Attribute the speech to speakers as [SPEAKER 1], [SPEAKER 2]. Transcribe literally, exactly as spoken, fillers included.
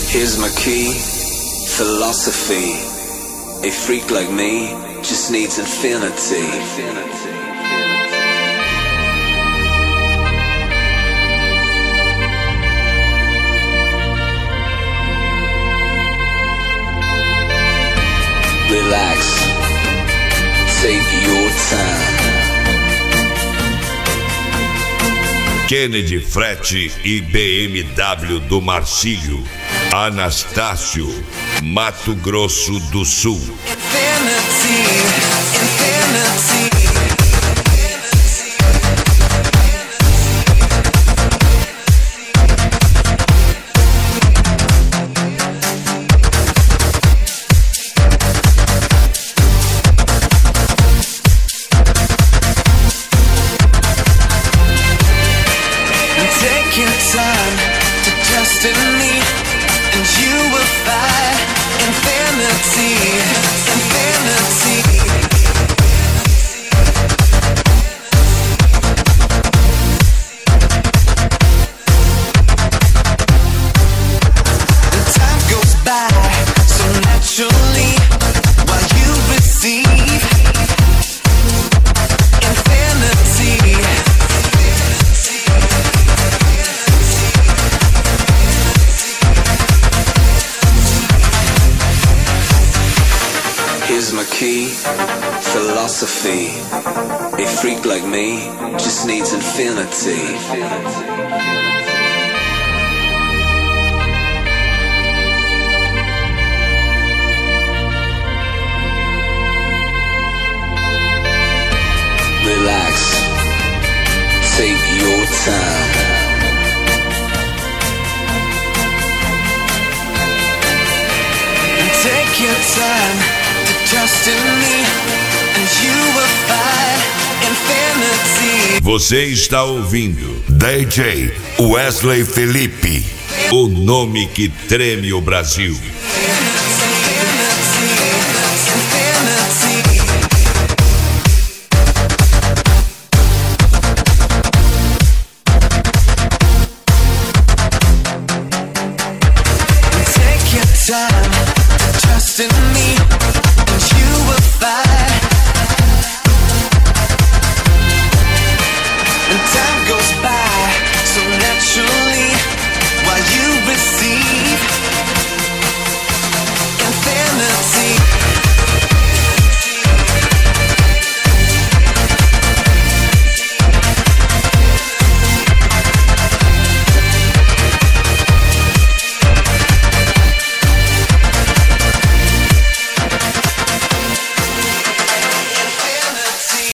[SPEAKER 1] Here's my key, philosophy. A freak like me just needs infinity. Relax, take your time.
[SPEAKER 2] Kennedy Frete e B M W do Marcílio, Anastácio, Mato Grosso do Sul.
[SPEAKER 3] Infinity, infinity.
[SPEAKER 1] Philosophy. A freak like me just needs infinity. Relax, take your time.
[SPEAKER 3] Take your time to trust in me.
[SPEAKER 2] Você está ouvindo D J Wesley Felipe, o nome que treme o Brasil.
[SPEAKER 3] Take your time to trust in me.